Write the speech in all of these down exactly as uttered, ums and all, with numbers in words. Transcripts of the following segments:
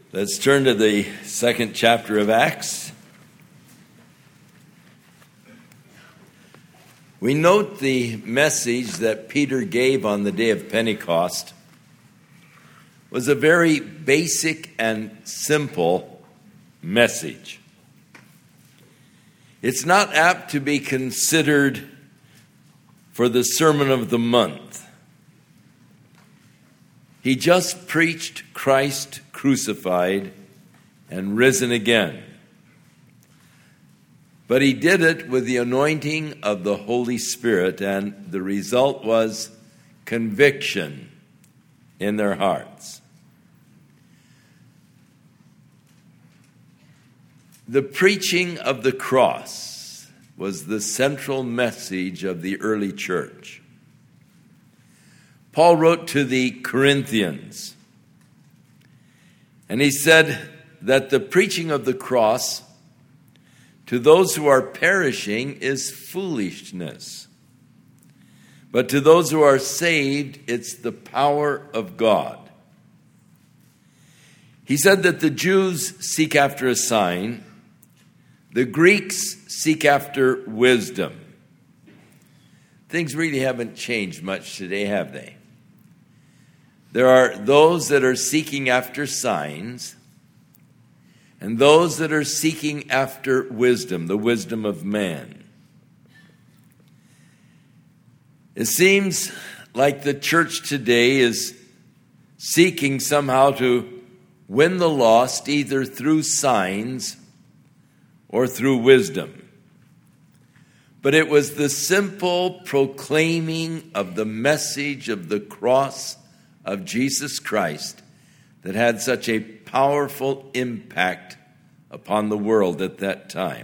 Let's turn to the second chapter of Acts. We note the message that Peter gave on the day of Pentecost was a very basic and simple message. It's not apt to be considered for the sermon of the month. He just preached Christ crucified and risen again. But he did it with the anointing of the Holy Spirit, and the result was conviction in their hearts. The preaching of the cross was the central message of the early church. Paul wrote to the Corinthians, and he said that the preaching of the cross to those who are perishing is foolishness, but to those who are saved, it's the power of God. He said that the Jews seek after a sign, the Greeks seek after wisdom. Things really haven't changed much today, have they? There are those that are seeking after signs and those that are seeking after wisdom, the wisdom of man. It seems like the church today is seeking somehow to win the lost either through signs or through wisdom. But it was the simple proclaiming of the message of the cross of Jesus Christ that had such a powerful impact upon the world at that time.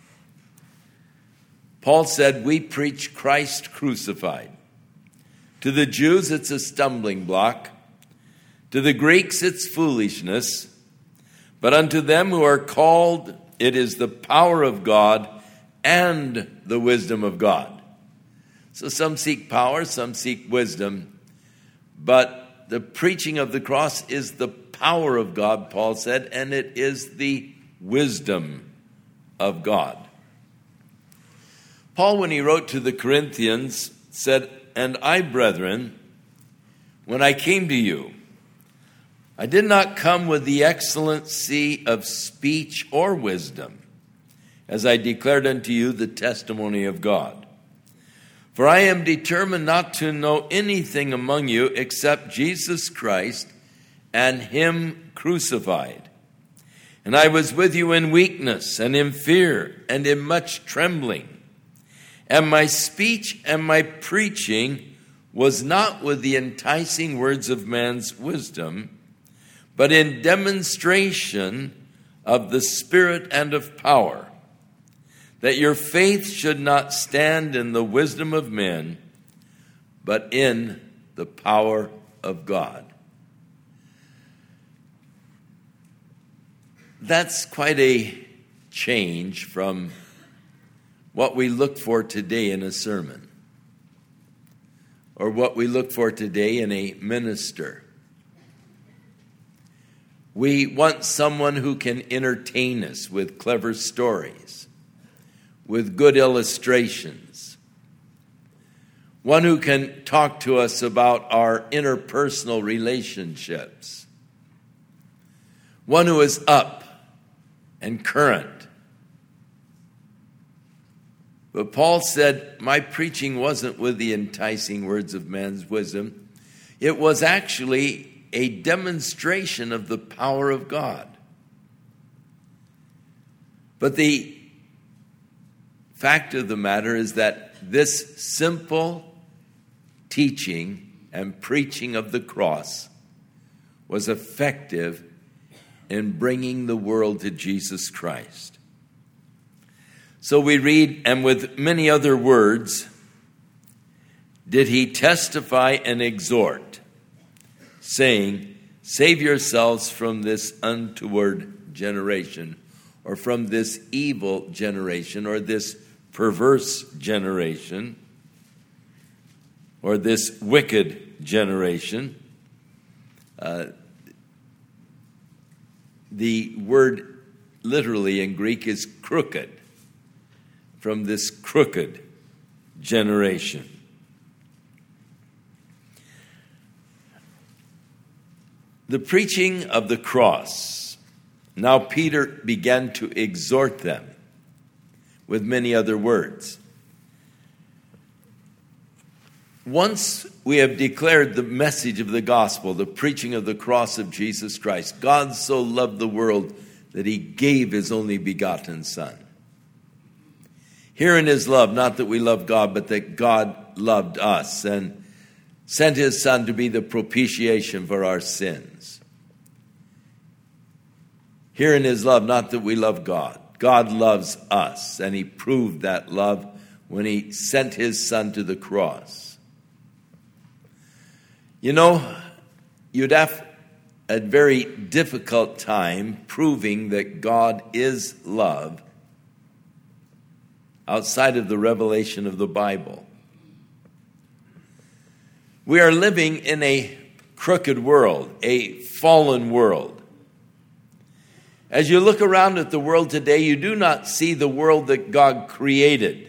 Paul said, we preach Christ crucified. To the Jews, it's a stumbling block. To the Greeks, it's foolishness. But unto them who are called, it is the power of God and the wisdom of God. So some seek power, some seek wisdom, but the preaching of the cross is the power of God, Paul said, and it is the wisdom of God. Paul, when he wrote to the Corinthians, said, and I, brethren, when I came to you, I did not come with the excellency of speech or wisdom, as I declared unto you the testimony of God. For I am determined not to know anything among you except Jesus Christ and him crucified. And I was with you in weakness and in fear and in much trembling. And my speech and my preaching was not with the enticing words of man's wisdom, but in demonstration of the Spirit and of power, that your faith should not stand in the wisdom of men, but in the power of God. That's quite a change from what we look for today in a sermon, or what we look for today in a minister. We want someone who can entertain us with clever stories, with good illustrations. One who can talk to us about our interpersonal relationships. One who is up and current. But Paul said, my preaching wasn't with the enticing words of man's wisdom. It was actually a demonstration of the power of God. But the fact of the matter is that this simple teaching and preaching of the cross was effective in bringing the world to Jesus Christ. So we read, and with many other words did he testify and exhort, saying, save yourselves from this untoward generation, or from this evil generation, or this perverse generation, or this wicked generation. Uh, the word literally in Greek is crooked, from this crooked generation. The preaching of the cross. Now Peter began to exhort them with many other words. Once we have declared the message of the gospel, the preaching of the cross of Jesus Christ, God so loved the world that he gave his only begotten Son. Herein is love, not that we love God, but that God loved us and sent his Son to be the propitiation for our sins. Herein is love, not that we love God. God loves us, and he proved that love when he sent his Son to the cross. You know, you'd have a very difficult time proving that God is love outside of the revelation of the Bible. We are living in a crooked world, a fallen world. As you look around at the world today, you do not see the world that God created.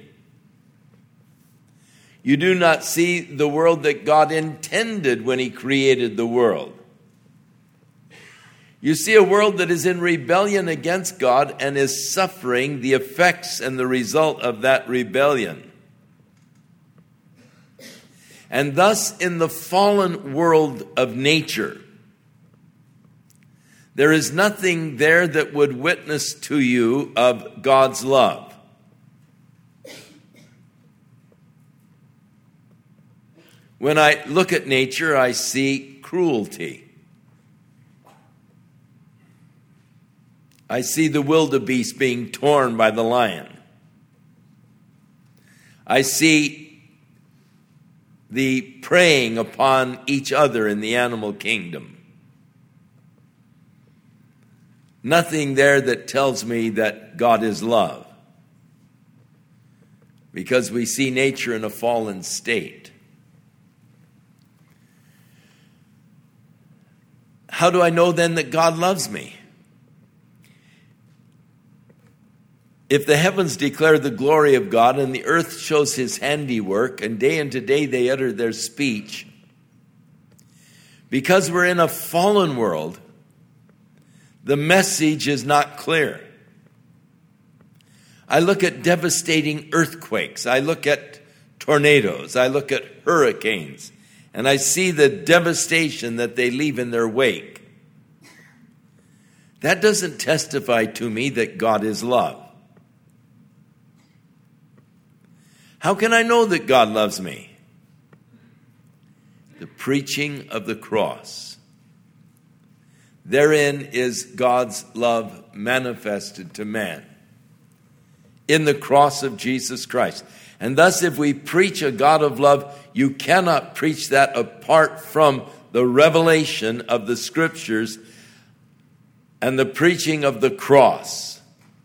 You do not see the world that God intended when he created the world. You see a world that is in rebellion against God and is suffering the effects and the result of that rebellion. And thus, in the fallen world of nature, there is nothing there that would witness to you of God's love. When I look at nature, I see cruelty. I see the wildebeest being torn by the lion. I see the preying upon each other in the animal kingdom. Nothing there that tells me that God is love, because we see nature in a fallen state. How do I know then that God loves me? If the heavens declare the glory of God and the earth shows his handiwork, and day unto day they utter their speech, because we're in a fallen world, the message is not clear. I look at devastating earthquakes. I look at tornadoes. I look at hurricanes. And I see the devastation that they leave in their wake. That doesn't testify to me that God is love. How can I know that God loves me? The preaching of the cross. Therein is God's love manifested to man, in the cross of Jesus Christ. And thus, if we preach a God of love, you cannot preach that apart from the revelation of the Scriptures and the preaching of the cross.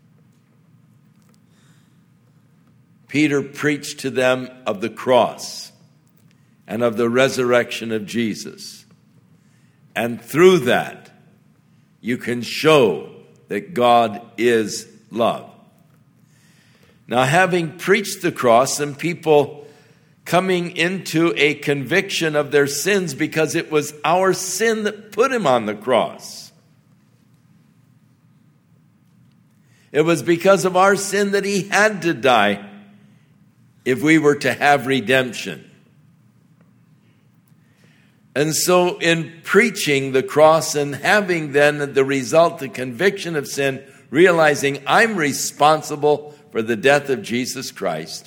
Peter preached to them of the cross and of the resurrection of Jesus. And through that, you can show that God is love. Now, having preached the cross and people coming into a conviction of their sins, because it was our sin that put him on the cross. It was because of our sin that he had to die if we were to have redemption. And so in preaching the cross and having then the result, the conviction of sin, realizing I'm responsible for the death of Jesus Christ,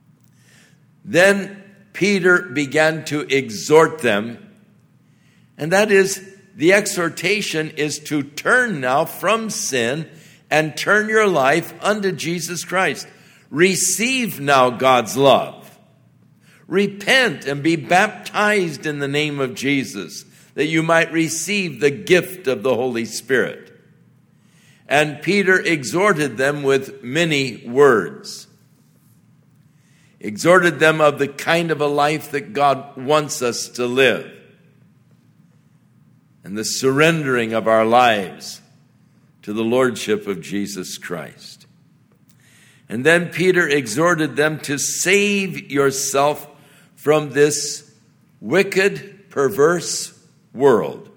then Peter began to exhort them. And that is, the exhortation is to turn now from sin and turn your life unto Jesus Christ. Receive now God's love. Repent and be baptized in the name of Jesus, that you might receive the gift of the Holy Spirit. And Peter exhorted them with many words. Exhorted them of the kind of a life that God wants us to live. And the surrendering of our lives to the lordship of Jesus Christ. And then Peter exhorted them to save yourself from this wicked, perverse world.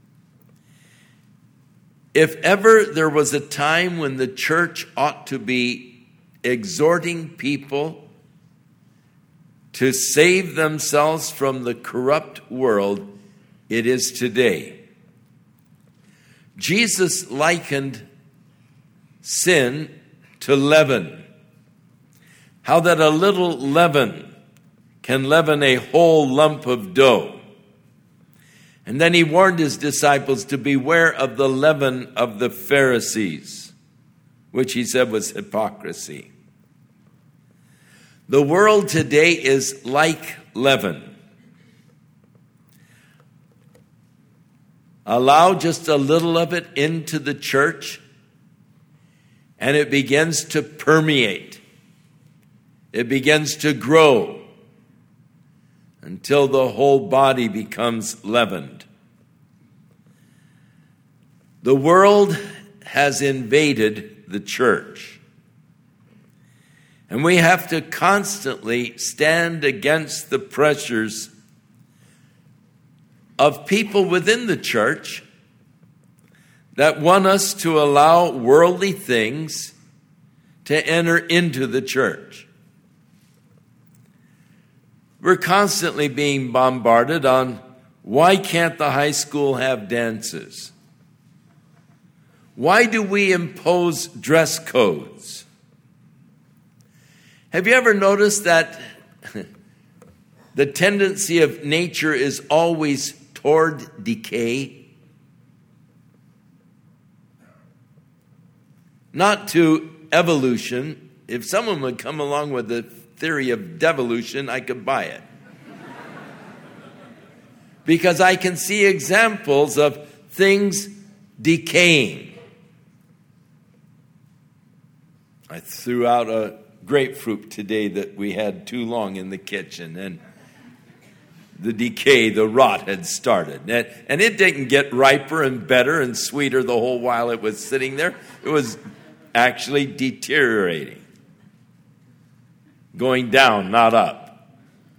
If ever there was a time when the church ought to be exhorting people to save themselves from the corrupt world, it is today. Jesus likened sin to leaven. How that a little leaven can leaven a whole lump of dough. And then he warned his disciples to beware of the leaven of the Pharisees, which he said was hypocrisy. The world today is like leaven. Allow just a little of it into the church, and it begins to permeate. It begins to grow until the whole body becomes leavened. The world has invaded the church. And we have to constantly stand against the pressures of people within the church that want us to allow worldly things to enter into the church. We're constantly being bombarded on why can't the high school have dances? Why do we impose dress codes? Have you ever noticed that the tendency of nature is always toward decay? Not to evolution. If someone would come along with the theory of devolution, I could buy it. Because I can see examples of things decaying. I threw out a grapefruit today that we had too long in the kitchen, and the decay, the rot had started. And, and it didn't get riper and better and sweeter the whole while it was sitting there. It was actually deteriorating. Going down, not up.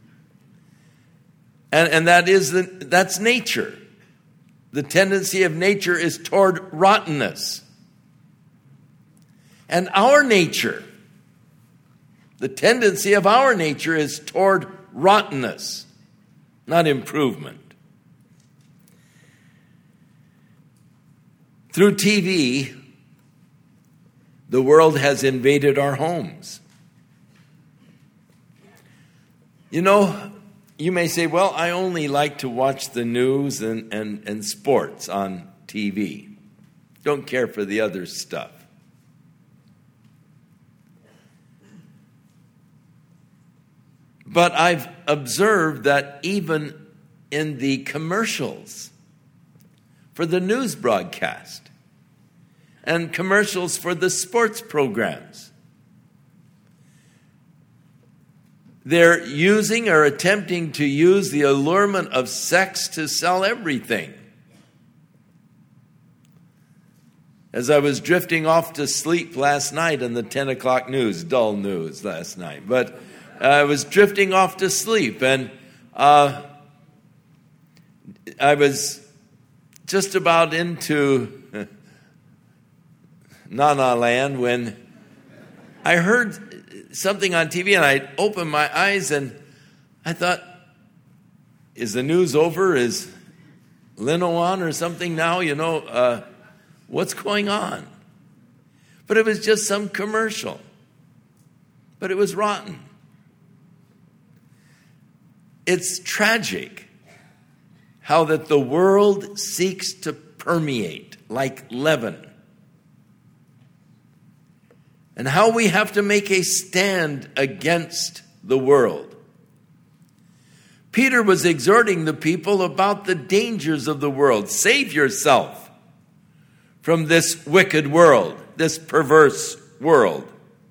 And, and that is the, that's nature. The tendency of nature is toward rottenness. And our nature, the tendency of our nature is toward rottenness, not improvement. Through T V, the world has invaded our homes. You know, you may say, well, I only like to watch the news and, and, and sports on T V. Don't care for the other stuff. But I've observed that even in the commercials for the news broadcast and commercials for the sports programs, they're using or attempting to use the allurement of sex to sell everything. As I was drifting off to sleep last night in the ten o'clock news, dull news last night, but I was drifting off to sleep, and uh, I was just about into Nana Land when I heard something on T V, and I opened my eyes, and I thought, is the news over? Is Leno on or something now? You know, uh, what's going on? But it was just some commercial. But it was rotten. It's tragic how that the world seeks to permeate like leaven. And how we have to make a stand against the world. Peter was exhorting the people about the dangers of the world. Save yourself from this wicked world, this perverse world.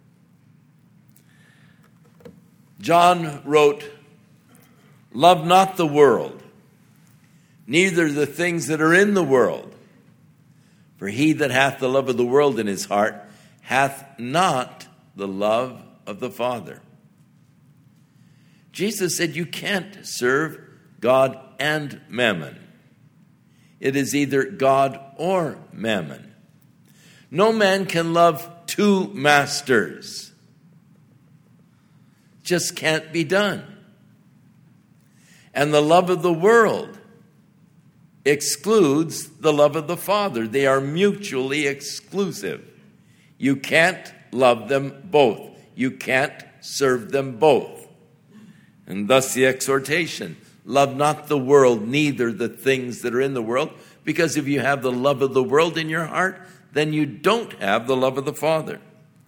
John wrote, love not the world, neither the things that are in the world. For he that hath the love of the world in his heart hath not the love of the Father. Jesus said you can't serve God and mammon. It is either God or mammon. No man can love two masters. Just can't be done. And the love of the world excludes the love of the Father. They are mutually exclusive. You can't love them both. You can't serve them both. And thus the exhortation, love not the world, neither the things that are in the world, because if you have the love of the world in your heart, then you don't have the love of the Father.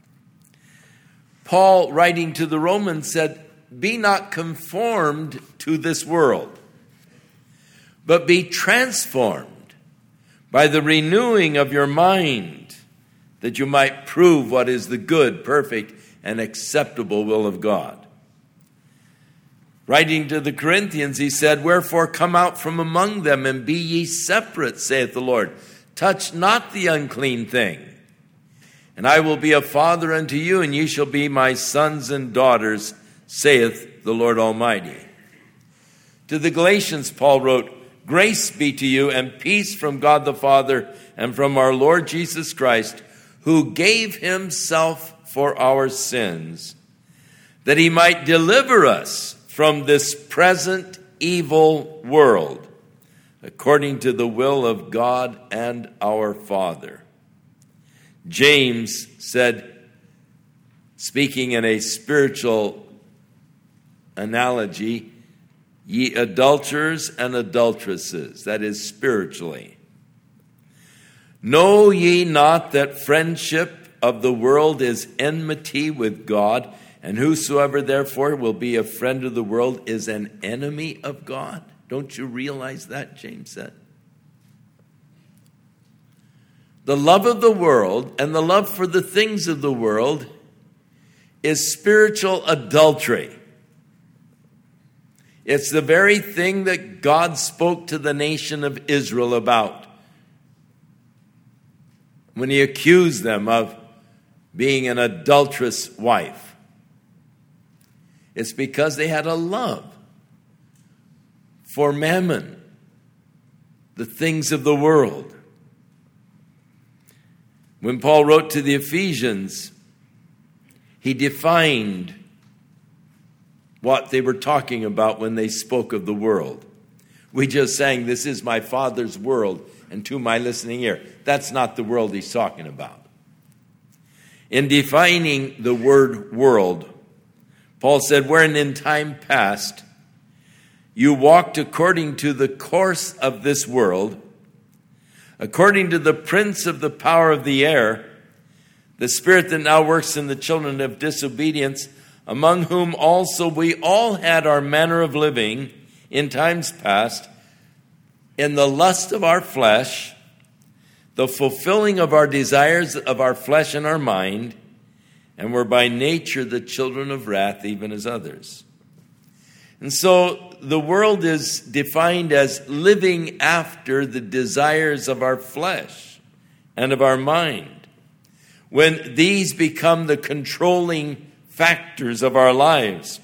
Paul, writing to the Romans, said, be not conformed to this world, but be transformed by the renewing of your mind, that you might prove what is the good, perfect, and acceptable will of God. Writing to the Corinthians, he said, wherefore come out from among them and be ye separate, saith the Lord. Touch not the unclean thing. And I will be a father unto you, and ye shall be my sons and daughters, saith the Lord Almighty. To the Galatians, Paul wrote, grace be to you and peace from God the Father and from our Lord Jesus Christ, who gave himself for our sins, that he might deliver us from this present evil world, according to the will of God and our Father. James said, speaking in a spiritual analogy, ye adulterers and adulteresses, that is spiritually. Know ye not that friendship of the world is enmity with God, and whosoever therefore will be a friend of the world is an enemy of God? Don't you realize that, James said? The love of the world and the love for the things of the world is spiritual adultery. It's the very thing that God spoke to the nation of Israel about when he accused them of being an adulterous wife. It's because they had a love for mammon, the things of the world. When Paul wrote to the Ephesians, he defined what they were talking about when they spoke of the world. We just sang, this is my Father's world, and to my listening ear. That's not the world he's talking about. In defining the word world, Paul said, wherein in time past you walked according to the course of this world, according to the prince of the power of the air, the spirit that now works in the children of disobedience, among whom also we all had our manner of living in times past, in the lust of our flesh, the fulfilling of our desires of our flesh and our mind, and were by nature the children of wrath, even as others. And so the world is defined as living after the desires of our flesh and of our mind. When these become the controlling factors of our lives,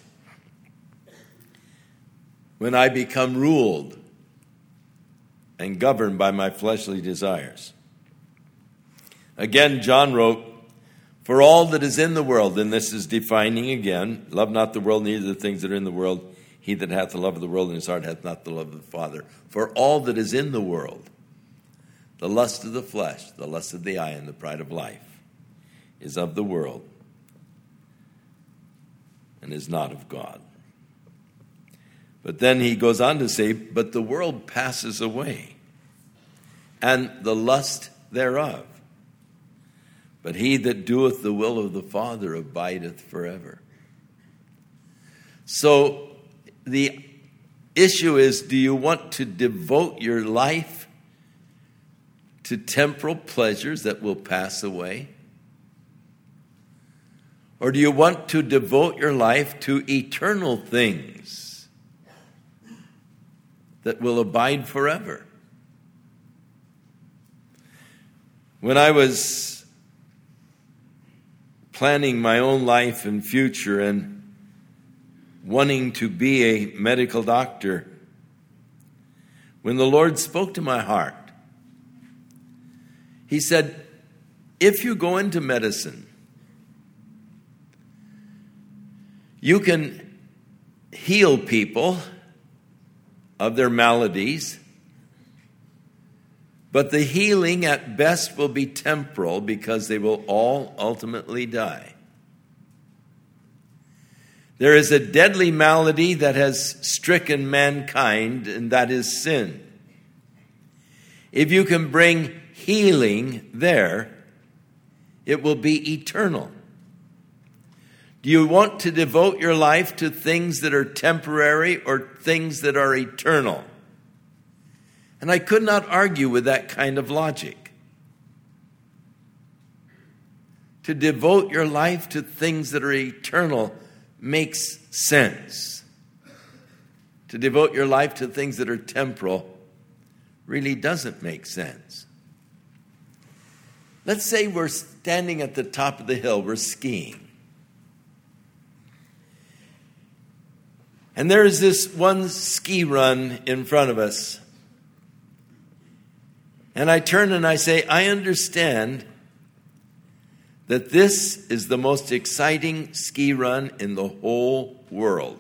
when I become ruled and governed by my fleshly desires. Again, John wrote, for all that is in the world, and this is defining again, love not the world, neither the things that are in the world. He that hath the love of the world in his heart hath not the love of the Father. For all that is in the world, the lust of the flesh, the lust of the eye, and the pride of life, is of the world and is not of God. But then he goes on to say, but the world passes away, and the lust thereof. But he that doeth the will of the Father abideth forever. So the issue is, do you want to devote your life to temporal pleasures that will pass away? Or do you want to devote your life to eternal things that will abide forever? When I was planning my own life and future and wanting to be a medical doctor, when the Lord spoke to my heart, He said, if you go into medicine, you can heal people of their maladies, but the healing at best will be temporal because they will all ultimately die. There is a deadly malady that has stricken mankind, and that is sin. If you can bring healing there, it will be eternal. Do you want to devote your life to things that are temporary or things that are eternal? And I could not argue with that kind of logic. To devote your life to things that are eternal makes sense. To devote your life to things that are temporal really doesn't make sense. Let's say we're standing at the top of the hill, we're skiing. And there's this one ski run in front of us. And I turn and I say, I understand that this is the most exciting ski run in the whole world.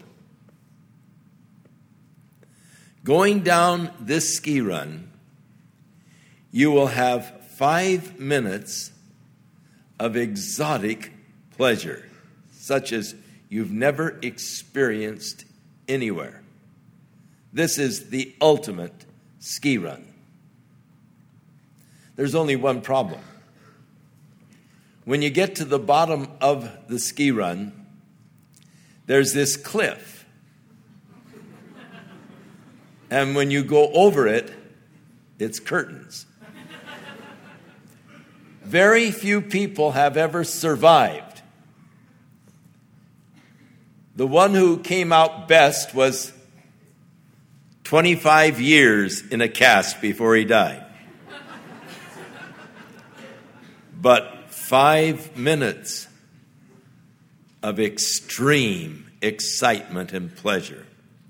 Going down this ski run, you will have five minutes of exotic pleasure, such as you've never experienced anywhere. This is the ultimate ski run. There's only one problem. When you get to the bottom of the ski run, there's this cliff. And when you go over it, it's curtains. Very few people have ever survived. The one who came out best was twenty-five years in a cast before he died. But five minutes of extreme excitement and pleasure.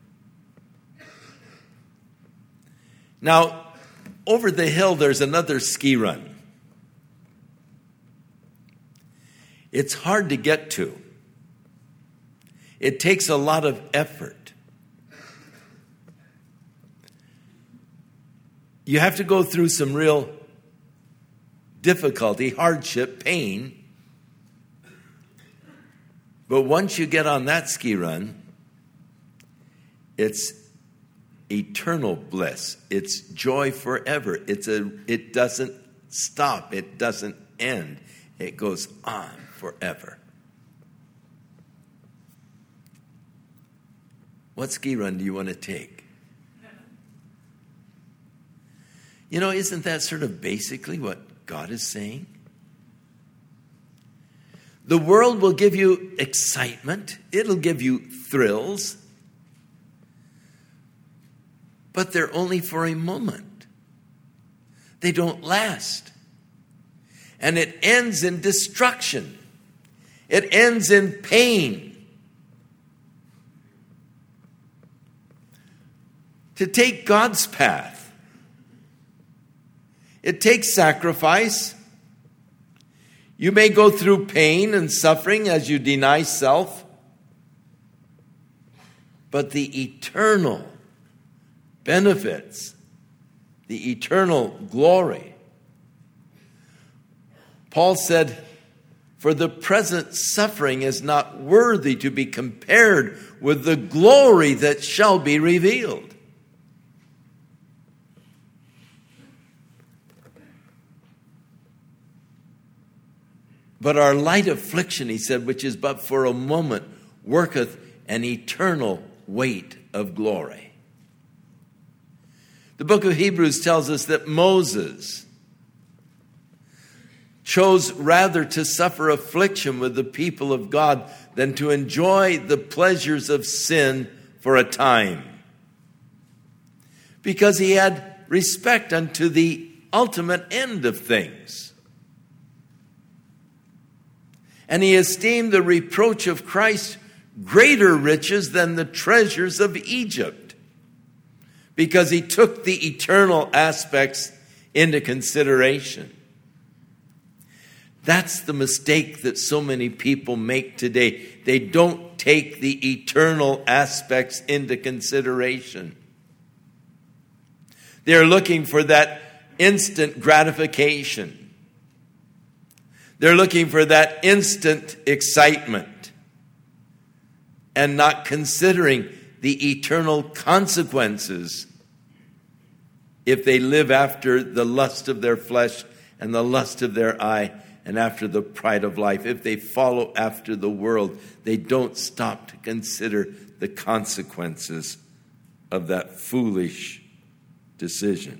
Now, over the hill, there's another ski run. It's hard to get to. It takes a lot of effort. You have to go through some real difficulty, hardship, pain. But once you get on that ski run, it's eternal bliss. It's joy forever. It's a, it doesn't stop. It doesn't end. It goes on forever. What ski run do you want to take? You know, isn't that sort of basically what God is saying? The world will give you excitement. It'll give you thrills. But they're only for a moment. They don't last. And it ends in destruction. It ends in pain. To take God's path, it takes sacrifice. You may go through pain and suffering as you deny self. But the eternal benefits, the eternal glory. Paul said, for the present suffering is not worthy to be compared with the glory that shall be revealed. But our light affliction, he said, which is but for a moment, worketh an eternal weight of glory. The book of Hebrews tells us that Moses chose rather to suffer affliction with the people of God than to enjoy the pleasures of sin for a time, because he had respect unto the ultimate end of things. And he esteemed the reproach of Christ greater riches than the treasures of Egypt, because he took the eternal aspects into consideration. That's the mistake that so many people make today. They don't take the eternal aspects into consideration. They're looking for that instant gratification. They're looking for that instant excitement and not considering the eternal consequences if they live after the lust of their flesh and the lust of their eye and after the pride of life. If they follow after the world, they don't stop to consider the consequences of that foolish decision.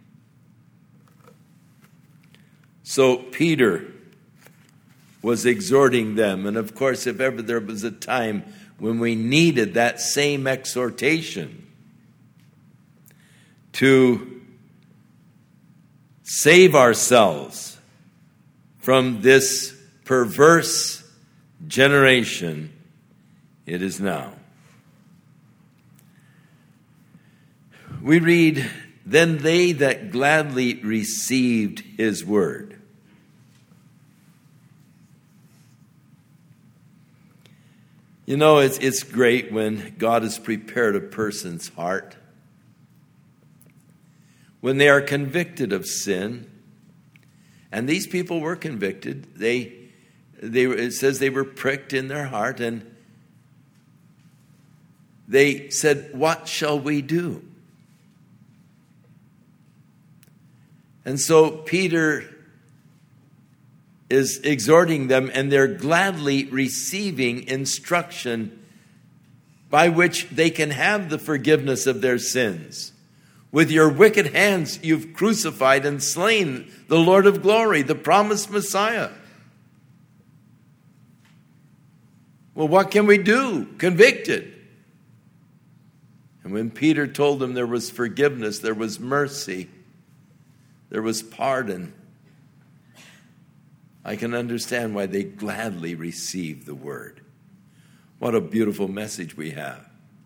So Peter was exhorting them. And of course, if ever there was a time when we needed that same exhortation to save ourselves from this perverse generation, it is now. We read, "Then they that gladly received his word." You know, it's, it's great when God has prepared a person's heart, when they are convicted of sin. And these people were convicted. They, they, it says they were pricked in their heart, and they said, "What shall we do?" And so Peter is exhorting them, and they're gladly receiving instruction by which they can have the forgiveness of their sins. With your wicked hands you've crucified and slain the Lord of glory, the promised Messiah. Well, what can we do? Convicted. And when Peter told them there was forgiveness, there was mercy, there was pardon, I can understand why they gladly received the word. What a beautiful message we have.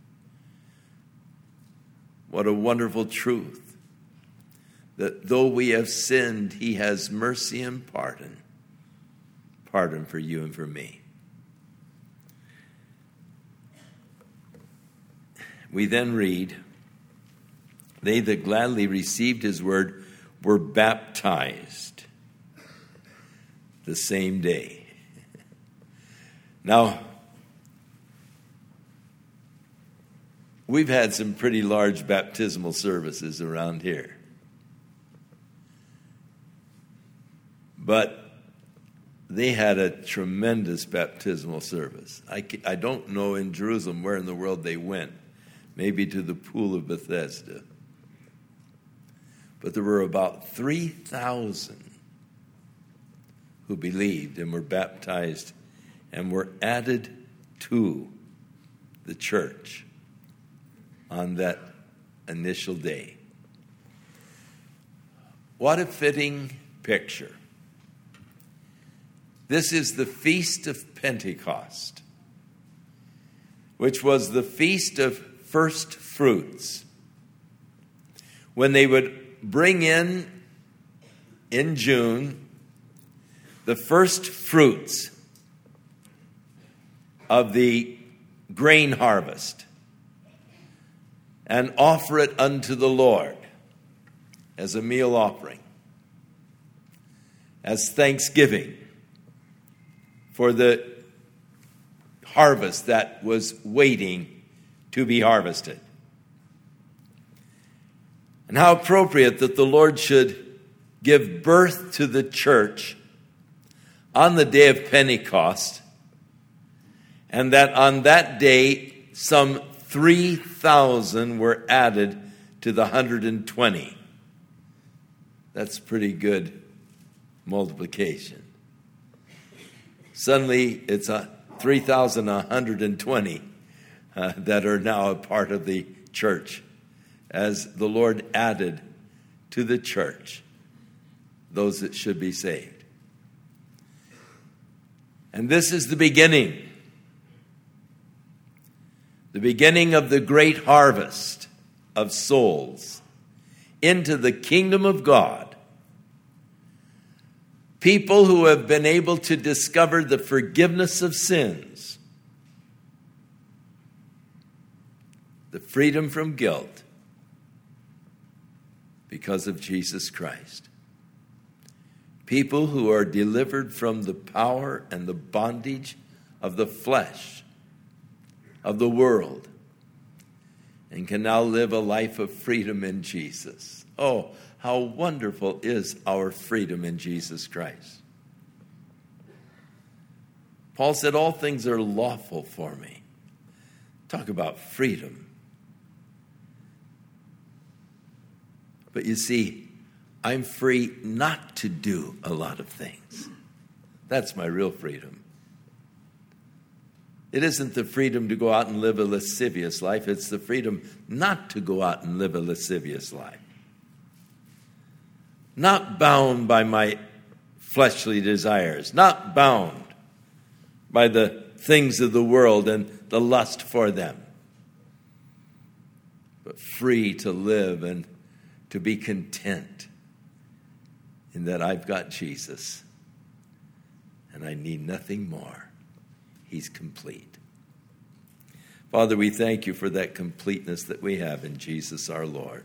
What a wonderful truth, that though we have sinned, he has mercy and pardon. Pardon for you and for me. We then read, "They that gladly received his word were baptized the same day." Now, we've had some pretty large baptismal services around here. But they had a tremendous baptismal service. I, I don't know in Jerusalem where in the world they went. Maybe to the pool of Bethesda. But there were about three thousand who believed and were baptized and were added to the church on that initial day. What a fitting picture. This is the Feast of Pentecost, which was the feast of first fruits, when they would bring in, in June, the first fruits of the grain harvest and offer it unto the Lord as a meal offering, as thanksgiving for the harvest that was waiting to be harvested. And how appropriate that the Lord should give birth to the church on the day of Pentecost, and that on that day some three thousand were added to the one hundred twenty. That's pretty good multiplication. Suddenly it's a three thousand one hundred twenty uh, that are now a part of the church, as the Lord added to the church those that should be saved. And this is the beginning. The beginning of the great harvest of souls into the kingdom of God. People who have been able to discover the forgiveness of sins, the freedom from guilt because of Jesus Christ. People who are delivered from the power and the bondage of the flesh, of the world, and can now live a life of freedom in Jesus. Oh, how wonderful is our freedom in Jesus Christ. Paul said, all things are lawful for me. Talk about freedom. But you see, I'm free not to do a lot of things. That's my real freedom. It isn't the freedom to go out and live a lascivious life. It's the freedom not to go out and live a lascivious life. Not bound by my fleshly desires. Not bound by the things of the world and the lust for them. But free to live and to be content in that I've got Jesus and I need nothing more. He's complete. Father, we thank you for that completeness that we have in Jesus our Lord.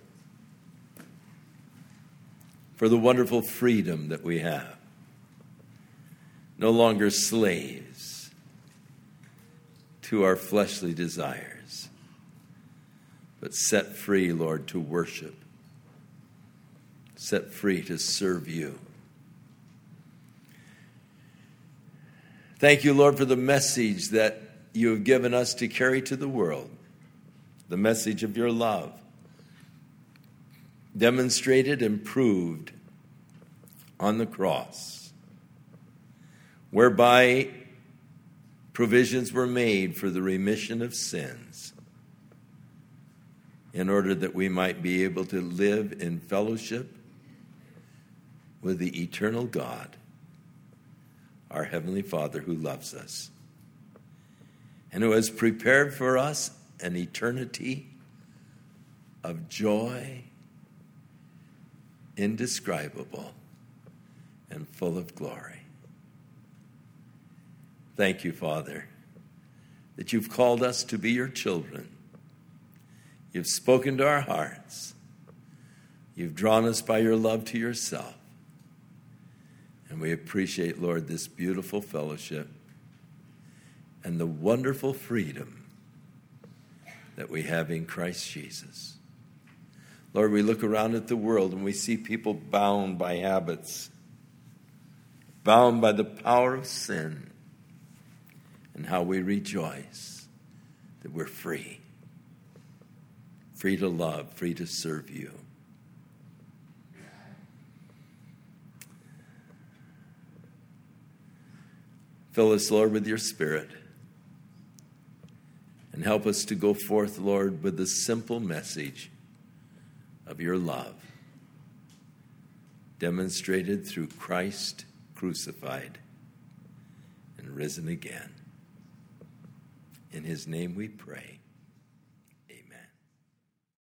For the wonderful freedom that we have. No longer slaves to our fleshly desires, but set free, Lord, to worship. Set free to serve you. Thank you, Lord, for the message that you have given us to carry to the world. The message of your love. Demonstrated and proved on the cross. Whereby provisions were made for the remission of sins. In order that we might be able to live in fellowship with the eternal God, our Heavenly Father who loves us and who has prepared for us an eternity of joy indescribable and full of glory. Thank you, Father, that you've called us to be your children. You've spoken to our hearts. You've drawn us by your love to yourself. And we appreciate, Lord, this beautiful fellowship and the wonderful freedom that we have in Christ Jesus. Lord, we look around at the world and we see people bound by habits, bound by the power of sin, and how we rejoice that we're free, free to love, free to serve you. Fill us, Lord, with your Spirit. And help us to go forth, Lord, with the simple message of your love, demonstrated through Christ crucified and risen again. In his name we pray.